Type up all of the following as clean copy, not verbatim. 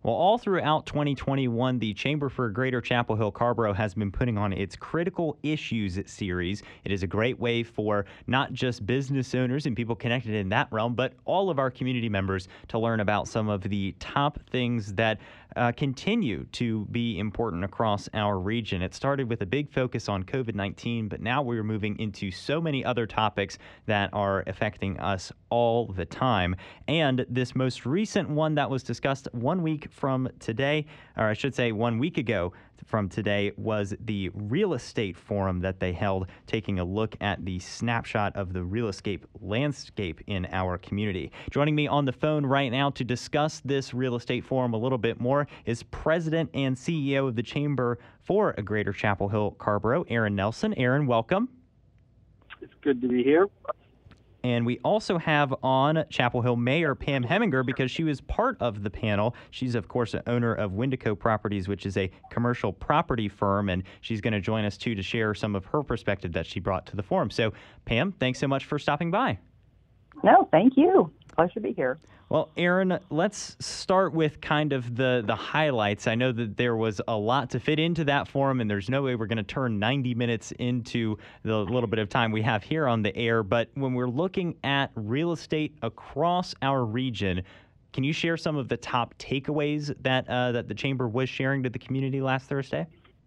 Well, all throughout 2021, the Chamber for Greater Chapel Hill Carborough has been putting on its Critical Issues series. It is a great way for not just business owners and people connected in that realm, but all of our community members to learn about some of the top things that continue to be important across our region. It started with a big focus on COVID-19, but now we're moving into so many other topics that are affecting us all the time. And this most recent one that was discussed 1 week from today, or I should say 1 week ago from today, was the real estate forum that they held, taking a look at the snapshot of the real estate landscape in our community. Joining me on the phone right now to discuss this real estate forum a little bit more is President and CEO of the Chamber for Greater Chapel Hill Carborough, Aaron Nelson. Aaron, welcome. It's good to be here. And we also have on Chapel Hill Mayor Pam Heminger, because she was part of the panel. She's, of course, the owner of Windico Properties, which is a commercial property firm, and she's going to join us, too, to share some of her perspective that she brought to the forum. So, Pam, thanks so much for stopping by. No, thank you. Pleasure to be here. Well, Aaron, let's start with kind of the highlights. I know that there was a lot to fit into that forum, and there's no way we're going to turn 90 minutes into the little bit of time we have here on the air. But when we're looking at real estate across our region, can you share some of the top takeaways that that the Chamber was sharing to the community last Thursday?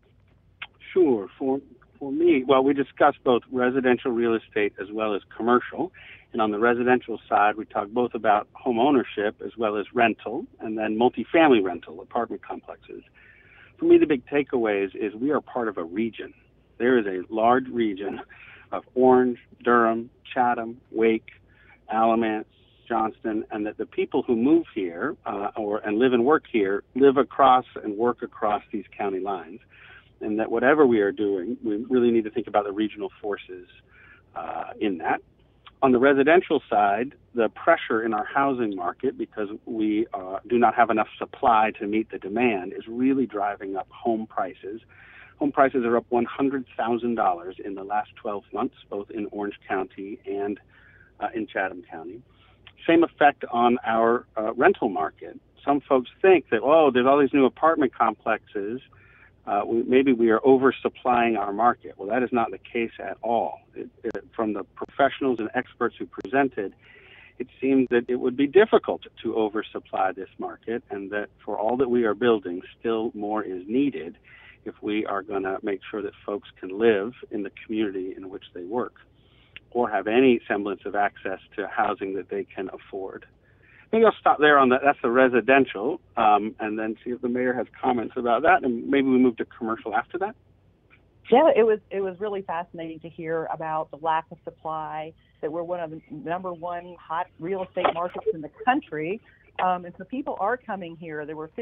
Sure. For me, well, we discussed both residential real estate as well as commercial. And on the residential side, we talked both about home ownership as well as rental, and then multifamily rental, apartment complexes. For me, the big takeaways is we are part of a region. There is a large region of Orange, Durham, Chatham, Wake, Alamance, Johnston, and that the people who move here and live and work here live across and work across these county lines. And that whatever we are doing, we really need to think about the regional forces in that. On the residential side, the pressure in our housing market, because we do not have enough supply to meet the demand, is really driving up home prices. Home prices are up $100,000 in the last 12 months, both in Orange County and in Chatham County. Same effect on our rental market. Some folks think that, there's all these new apartment complexes. Maybe we are oversupplying our market. Well, that is not the case at all. From the professionals and experts who presented, it seems that it would be difficult to oversupply this market, and that for all that we are building, still more is needed if we are going to make sure that folks can live in the community in which they work or have any semblance of access to housing that they can afford. Maybe I'll stop there on that. That's the residential, and then see if the mayor has comments about that, and maybe we move to commercial after that. Yeah, it was really fascinating to hear about the lack of supply, that we're one of the number one hot real estate markets in the country. And so people are coming here. There were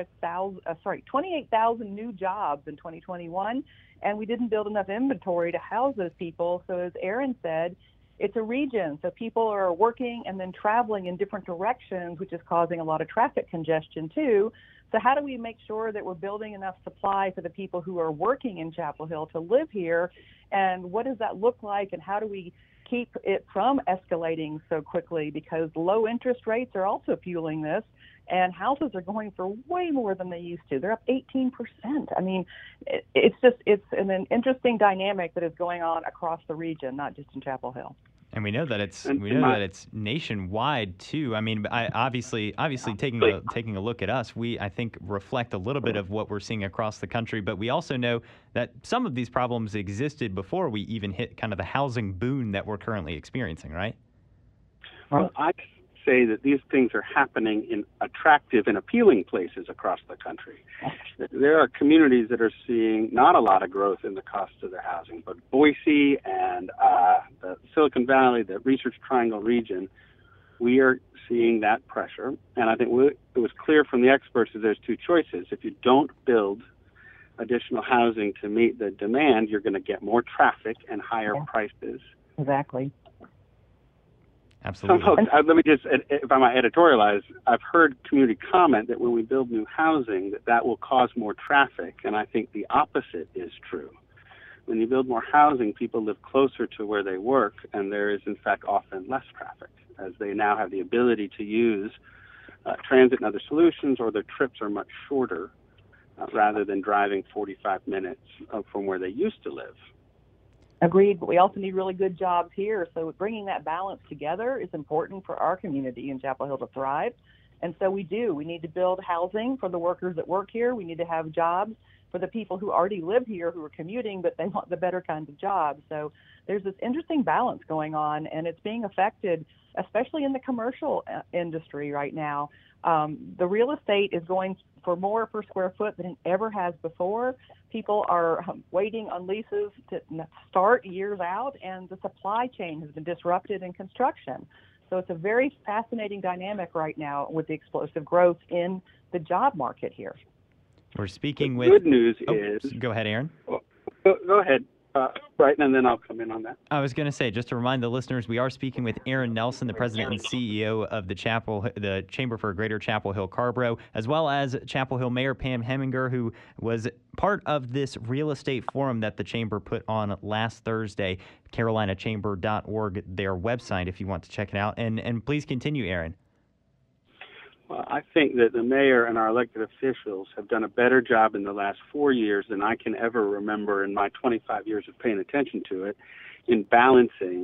28,000 new jobs in 2021, and we didn't build enough inventory to house those people. So as Aaron said, it's a region, so people are working and then traveling in different directions, which is causing a lot of traffic congestion too. So how do we make sure that we're building enough supply for the people who are working in Chapel Hill to live here? And what does that look like? And how do we keep it from escalating so quickly? Because low interest rates are also fueling this, and houses are going for way more than they used to. They're up 18%. I mean, it's an interesting dynamic that is going on across the region, not just in Chapel Hill. And we know that it's nationwide too. I mean, obviously taking a look at us, I think reflect a little bit of what we're seeing across the country. But we also know that some of these problems existed before we even hit kind of the housing boom that we're currently experiencing, right? Well, I say that these things are happening in attractive and appealing places across the country. There are communities that are seeing not a lot of growth in the cost of their housing, but Boise and the Silicon Valley, the Research Triangle region, we are seeing that pressure. And I think it was clear from the experts that there's two choices. If you don't build additional housing to meet the demand, you're going to get more traffic and higher prices. Exactly. Absolutely. Some folks, let me just, if I might editorialize, I've heard community comment that when we build new housing, that will cause more traffic, and I think the opposite is true. When you build more housing, people live closer to where they work, and there is, in fact, often less traffic, as they now have the ability to use transit and other solutions, or their trips are much shorter rather than driving 45 minutes from where they used to live. Agreed, but we also need really good jobs here. So bringing that balance together is important for our community in Chapel Hill to thrive. And so we do. We need to build housing for the workers that work here. We need to have jobs for the people who already live here who are commuting, but they want the better kinds of jobs. So there's this interesting balance going on, and it's being affected, especially in the commercial industry right now. The real estate is going for more per square foot than it ever has before. People are waiting on leases to start years out, and the supply chain has been disrupted in construction. So it's a very fascinating dynamic right now with the explosive growth in the job market here. We're speaking The good news is... Go ahead, Aaron. Go ahead, Brighton, and then I'll come in on that. I was going to say, just to remind the listeners, we are speaking with Aaron Nelson, the president and CEO of the Chamber for Greater Chapel Hill Carrboro, as well as Chapel Hill Mayor Pam Heminger, who was part of this real estate forum that the Chamber put on last Thursday. CarolinaChamber.org, their website, if you want to check it out. And please continue, Aaron. Well, I think that the mayor and our elected officials have done a better job in the last 4 years than I can ever remember in my 25 years of paying attention to it in balancing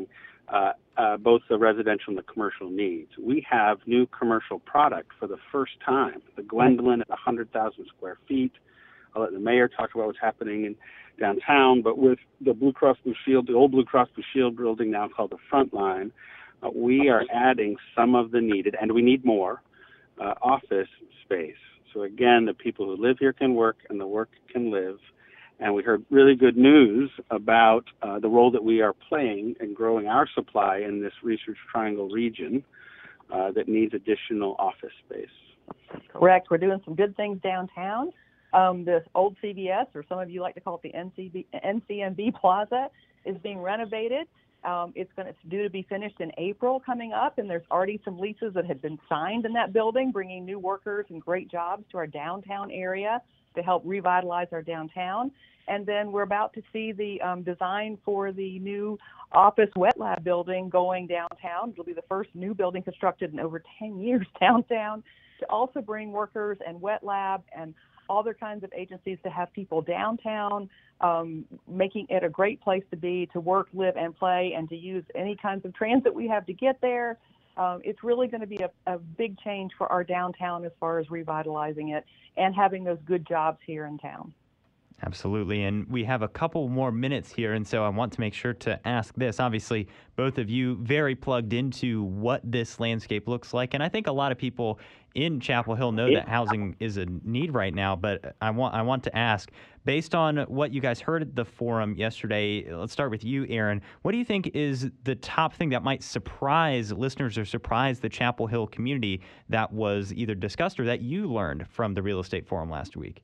both the residential and the commercial needs. We have new commercial product for the first time, the Gwendolyn at 100,000 square feet. I'll let the mayor talk about what's happening in downtown, but with the Blue Cross Blue Shield, the old Blue Cross Blue Shield building now called the Frontline, we are adding some of the needed, and we need more, office space. So again, the people who live here can work and the work can live. And we heard really good news about the role that we are playing in growing our supply in this Research Triangle region that needs additional office space. Correct. We're doing some good things downtown. This old CVS, or some of you like to call it the NCMB Plaza, is being renovated. It's due to be finished in April coming up, and there's already some leases that have been signed in that building, bringing new workers and great jobs to our downtown area to help revitalize our downtown. And then we're about to see the design for the new office wet lab building going downtown. It'll be the first new building constructed in over 10 years downtown to also bring workers and wet lab and all other kinds of agencies to have people downtown, making it a great place to be, to work, live, and play, and to use any kinds of transit we have to get there. It's really going to be a big change for our downtown as far as revitalizing it and having those good jobs here in town. Absolutely. And we have a couple more minutes here, and so I want to make sure to ask this. Obviously, both of you very plugged into what this landscape looks like, and I think a lot of people in Chapel Hill know that housing is a need right now, but I want to ask, based on what you guys heard at the forum yesterday, let's start with you, Aaron. What do you think is the top thing that might surprise listeners or surprise the Chapel Hill community that was either discussed or that you learned from the real estate forum last week?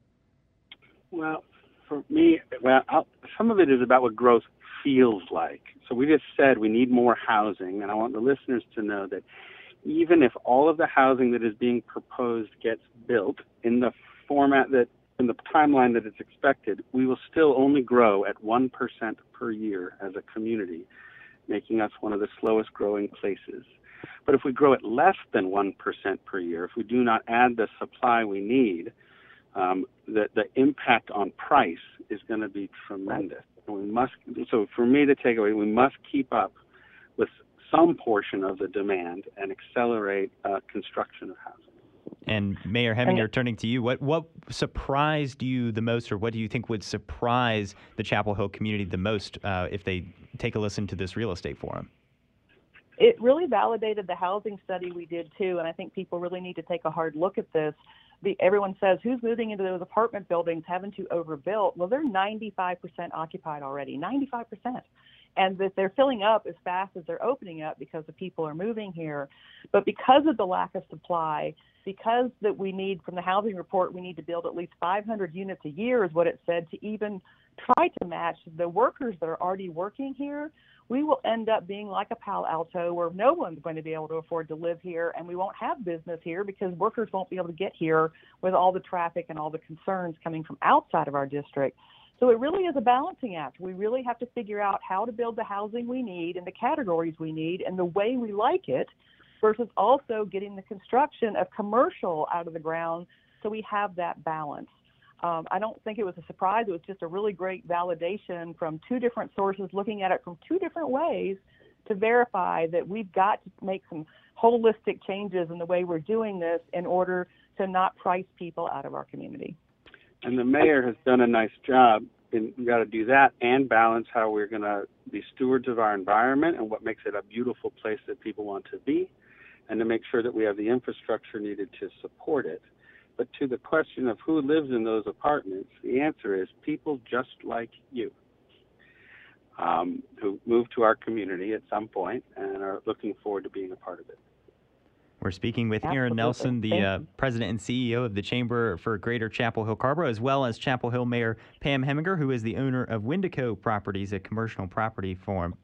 Well, for me, some of it is about what growth feels like. So we just said we need more housing, and I want the listeners to know that even if all of the housing that is being proposed gets built in the format that, in the timeline that it's expected, we will still only grow at 1% per year as a community, making us one of the slowest growing places. But if we grow at less than 1% per year, if we do not add the supply we need, the impact on price is going to be tremendous. So for me, the takeaway, we must keep up with some portion of the demand and accelerate construction of housing. And Mayor Heminger, turning to you, what surprised you the most, or what do you think would surprise the Chapel Hill community the most if they take a listen to this real estate forum? It really validated the housing study we did too, and I think people really need to take a hard look at this. Everyone says, who's moving into those apartment buildings, haven't you overbuilt? Well, they're 95% occupied already, 95%. And that they're filling up as fast as they're opening up because the people are moving here. But because of the lack of supply, because that we need, from the housing report, we need to build at least 500 units a year is what it said, to even try to match the workers that are already working here, we will end up being like a Palo Alto where no one's going to be able to afford to live here, and we won't have business here because workers won't be able to get here with all the traffic and all the concerns coming from outside of our district. So it really is a balancing act. We really have to figure out how to build the housing we need and the categories we need and the way we like it, versus also getting the construction of commercial out of the ground, so we have that balance. I don't think it was a surprise. It was just a really great validation from two different sources, looking at it from two different ways to verify that we've got to make some holistic changes in the way we're doing this in order to not price people out of our community. And the mayor has done a nice job. We've got to do that and balance how we're going to be stewards of our environment and what makes it a beautiful place that people want to be, and to make sure that we have the infrastructure needed to support it. But to the question of who lives in those apartments, the answer is people just like you, who moved to our community at some point and are looking forward to being a part of it. We're speaking with Absolutely. Erin Nelson, the president and CEO of the Chamber for Greater Chapel Hill Carrboro, as well as Chapel Hill Mayor Pam Heminger, who is the owner of Windico Properties, a commercial property firm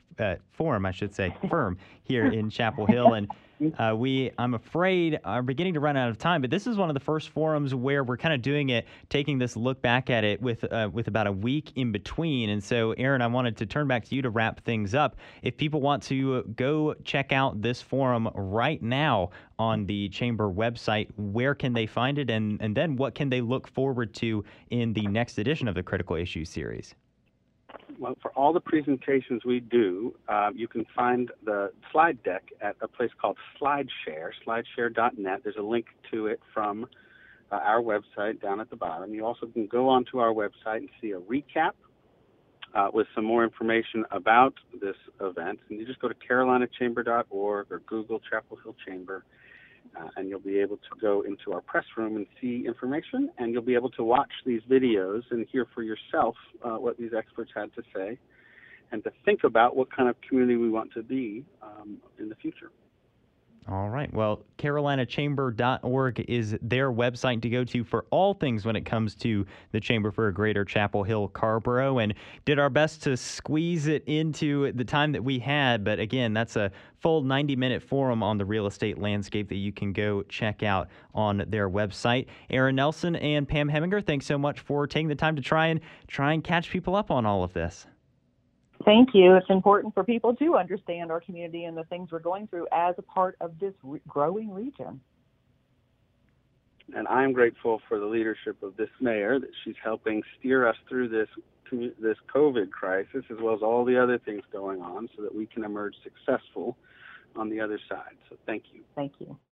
here in Chapel Hill. And I'm afraid, are beginning to run out of time, but this is one of the first forums where we're kind of doing it, taking this look back at it with about a week in between. And so, Erin, I wanted to turn back to you to wrap things up. If people want to go check out this forum right now on the Chamber website, where can they find it? And then what can they look forward to in the next edition of the Critical Issues series? Well, for all the presentations we do, you can find the slide deck at a place called SlideShare, slideshare.net. There's a link to it from our website down at the bottom. You also can go onto our website and see a recap with some more information about this event. And you just go to carolinachamber.org or Google Chapel Hill Chamber, and you'll be able to go into our press room and see information, and you'll be able to watch these videos and hear for yourself what these experts had to say, and to think about what kind of community we want to be in the future. All right. Well, carolinachamber.org is their website to go to for all things when it comes to the Chamber for Greater Chapel Hill Carrboro, and did our best to squeeze it into the time that we had. But again, that's a full 90-minute forum on the real estate landscape that you can go check out on their website. Erin Nelson and Pam Heminger, thanks so much for taking the time to try and catch people up on all of this. Thank you. It's important for people to understand our community and the things we're going through as a part of this growing region. And I'm grateful for the leadership of this mayor, that she's helping steer us through this COVID crisis, as well as all the other things going on, so that we can emerge successful on the other side. So thank you. Thank you.